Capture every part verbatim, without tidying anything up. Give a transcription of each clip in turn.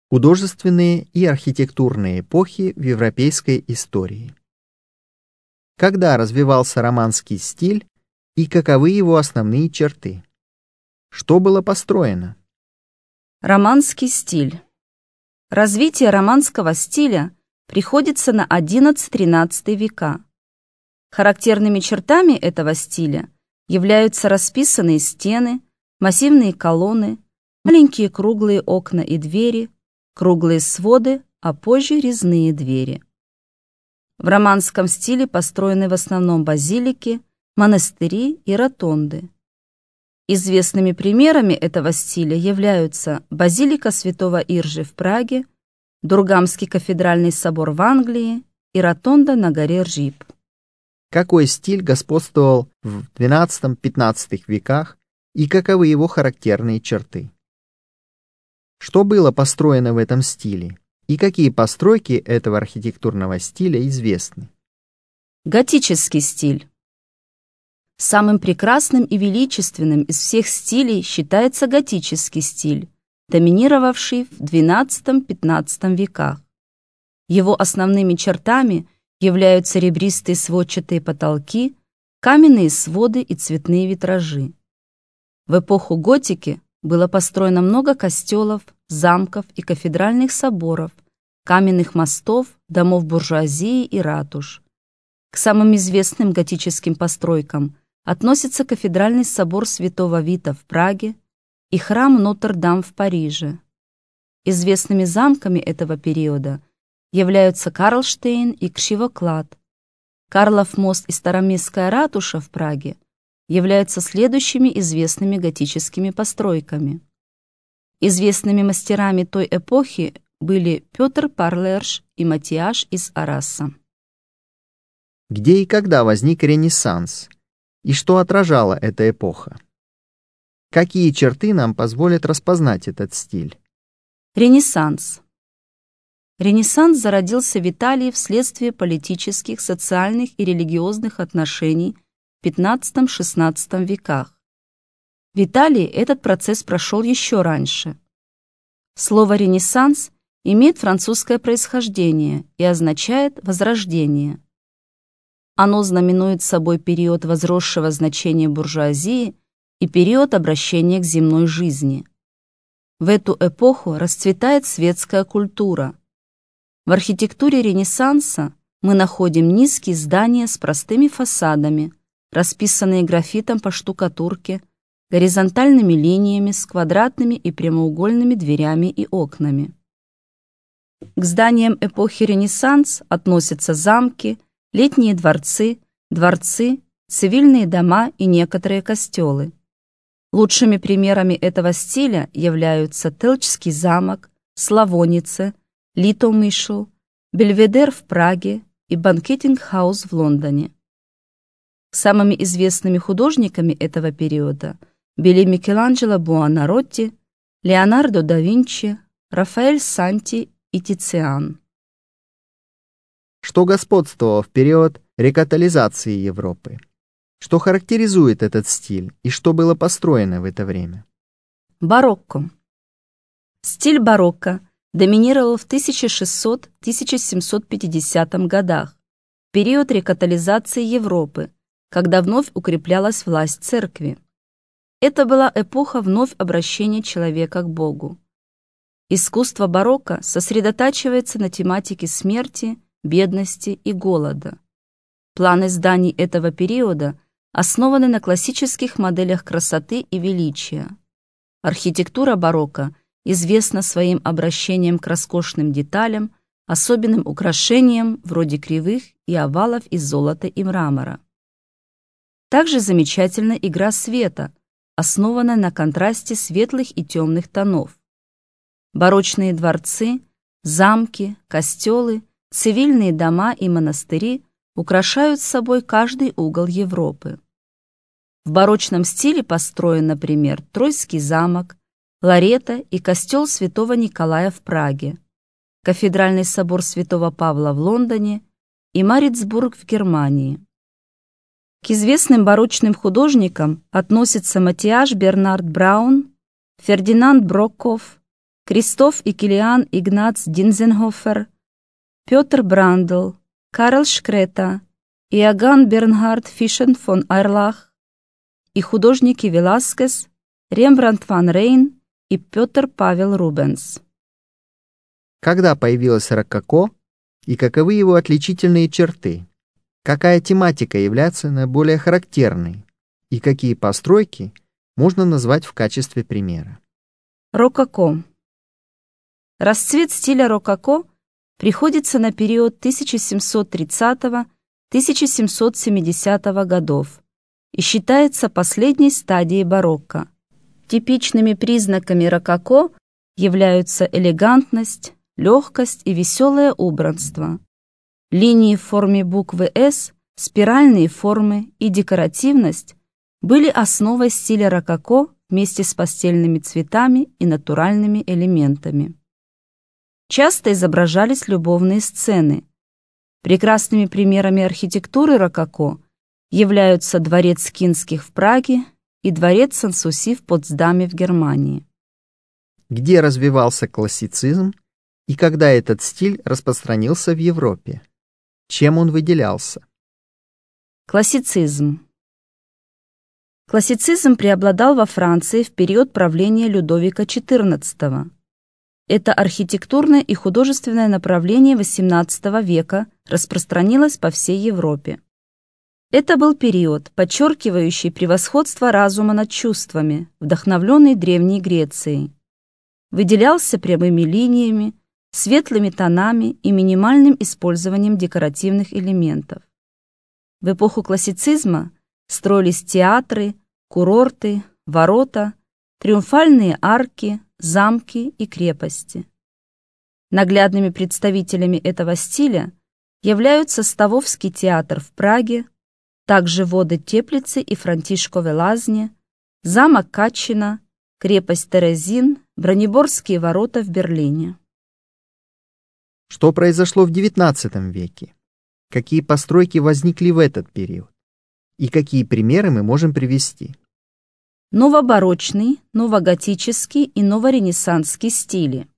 Художественные и архитектурные эпохи в европейской истории. Когда развивался романский стиль и каковы его основные черты? Что было построено? Романский стиль. Развитие романского стиля приходится на одиннадцатый-тринадцатый века. Характерными чертами этого стиля являются расписанные стены, массивные колонны, маленькие круглые окна и двери, круглые своды, а позже резные двери. В романском стиле построены в основном базилики, монастыри и ротонды. Известными примерами этого стиля являются базилика святого Иржи в Праге, Дургамский кафедральный собор в Англии и ротонда на горе Ржип. Какой стиль господствовал в двенадцатом-пятнадцатом веках и каковы его характерные черты? Что было построено в этом стиле и какие постройки этого архитектурного стиля известны? Готический стиль. Самым прекрасным и величественным из всех стилей считается готический стиль, доминировавший в двенадцатом-пятнадцатом веках. Его основными чертами являются ребристые сводчатые потолки, каменные своды и цветные витражи. В эпоху готики было построено много костелов, замков и кафедральных соборов, каменных мостов, домов буржуазии и ратуш. К самым известным готическим постройкам относятся кафедральный собор Святого Вита в Праге и храм Нотр-Дам в Париже. Известными замками этого периода являются Карлштейн и Кшивоклад. Карлов мост и Староместская ратуша в Праге являются следующими известными готическими постройками. Известными мастерами той эпохи были Петр Парлерш и Матиаш из Араса. Где и когда возник Ренессанс? И что отражала эта эпоха? Какие черты нам позволят распознать этот стиль? Ренессанс. Ренессанс зародился в Италии вследствие политических, социальных и религиозных отношений в пятнадцатом-шестнадцатом веках. В Италии этот процесс прошел еще раньше. Слово «ренессанс» имеет французское происхождение и означает «возрождение». Оно знаменует собой период возросшего значения буржуазии и период обращения к земной жизни. В эту эпоху расцветает светская культура. В архитектуре Ренессанса мы находим низкие здания с простыми фасадами, расписанные графитом по штукатурке, горизонтальными линиями с квадратными и прямоугольными дверями и окнами. К зданиям эпохи Ренессанс относятся замки, летние дворцы, дворцы, цивильные дома и некоторые костелы. Лучшими примерами этого стиля являются Телчский замок, Славонице, Литомышл, Бельведер в Праге и Банкетинг-хаус в Лондоне. Самыми известными художниками этого периода были Микеланджело Буонаротти, Леонардо да Винчи, Рафаэль Санти и Тициан. Что господствовало в период рекатализации Европы? Что характеризует этот стиль и что было построено в это время? Барокко. Стиль барокко доминировал в тысяча шестисотом — тысяча семьсот пятидесятых годах, в период рекатализации Европы, когда вновь укреплялась власть церкви. Это была эпоха вновь обращения человека к Богу. Искусство барокко сосредотачивается на тематике смерти, бедности и голода. Планы зданий этого периода основаны на классических моделях красоты и величия. Архитектура барокко известна своим обращением к роскошным деталям, особенным украшениям вроде кривых и овалов из золота и мрамора. Также замечательна игра света, основанная на контрасте светлых и темных тонов. Барочные дворцы, замки, костелы, цивильные дома и монастыри украшают собой каждый угол Европы. В барочном стиле построен, например, Тройский замок, Лоретто и костел святого Николая в Праге, кафедральный собор святого Павла в Лондоне и Марицбург в Германии. К известным барочным художникам относятся Матиаш Бернард Браун, Фердинанд Броккофф, Кристоф и Килиан Игнац Динзенхофер, Петр Брандл, Карл Шкрета, Иоганн Бернхард Фишен фон Эрлах и художники Веласкес, Рембрандт ван Рейн и Петр Павел Рубенс. Когда появилось рококо и каковы его отличительные черты? Какая тематика является наиболее характерной? И какие постройки можно назвать в качестве примера? Рококо. Расцвет стиля рококо приходится на период тысяча семьсот тридцатого — тысяча семьсот семидесятого годов и считается последней стадией барокко. Типичными признаками рококо являются элегантность, легкость и веселое убранство. Линии в форме буквы «С», спиральные формы и декоративность были основой стиля рококо вместе с пастельными цветами и натуральными элементами. Часто изображались любовные сцены. Прекрасными примерами архитектуры рококо являются дворец Кинских в Праге и дворец Сан-Суси в Потсдаме в Германии. Где развивался классицизм и когда этот стиль распространился в Европе? Чем он выделялся? Классицизм. Классицизм преобладал во Франции в период правления Людовика четырнадцатого. Это архитектурное и художественное направление восемнадцатого века распространилось по всей Европе. Это был период, подчеркивающий превосходство разума над чувствами, вдохновленный Древней Грецией. Выделялся прямыми линиями, светлыми тонами и минимальным использованием декоративных элементов. В эпоху классицизма строились театры, курорты, ворота, триумфальные арки, замки и крепости. Наглядными представителями этого стиля являются Ставовский театр в Праге, также воды Теплицы и Франтишкове лазни, замок Катчина, крепость Терезин, Бронеборские ворота в Берлине. Что произошло в девятнадцатом веке? Какие постройки возникли в этот период? И какие примеры мы можем привести? Новобарочный, новоготический и новоренессансский стили.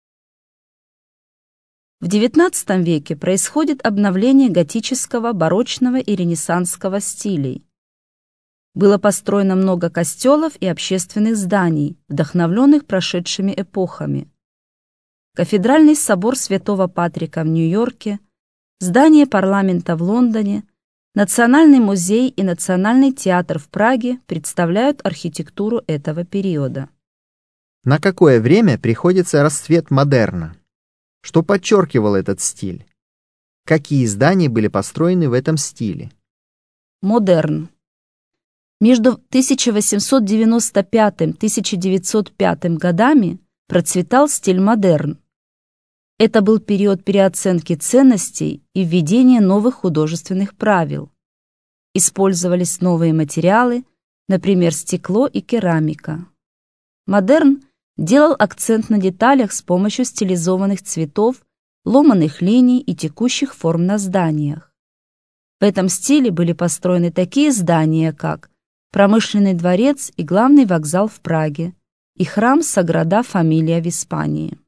В девятнадцатом веке происходит обновление готического, барочного и ренессансского стилей. Было построено много костелов и общественных зданий, вдохновленных прошедшими эпохами. Кафедральный собор Святого Патрика в Нью-Йорке, здание парламента в Лондоне, Национальный музей и Национальный театр в Праге представляют архитектуру этого периода. На какое время приходится расцвет модерна? Что подчеркивал этот стиль? Какие здания были построены в этом стиле? Модерн. Между тысяча восемьсот девяносто пятым — тысяча девятьсот пятым годами процветал стиль модерн. Это был период переоценки ценностей и введения новых художественных правил. Использовались новые материалы, например, стекло и керамика. Модерн делал акцент на деталях с помощью стилизованных цветов, ломаных линий и текущих форм на зданиях. В этом стиле были построены такие здания, как Промышленный дворец и главный вокзал в Праге и храм Саграда Фамилия в Испании.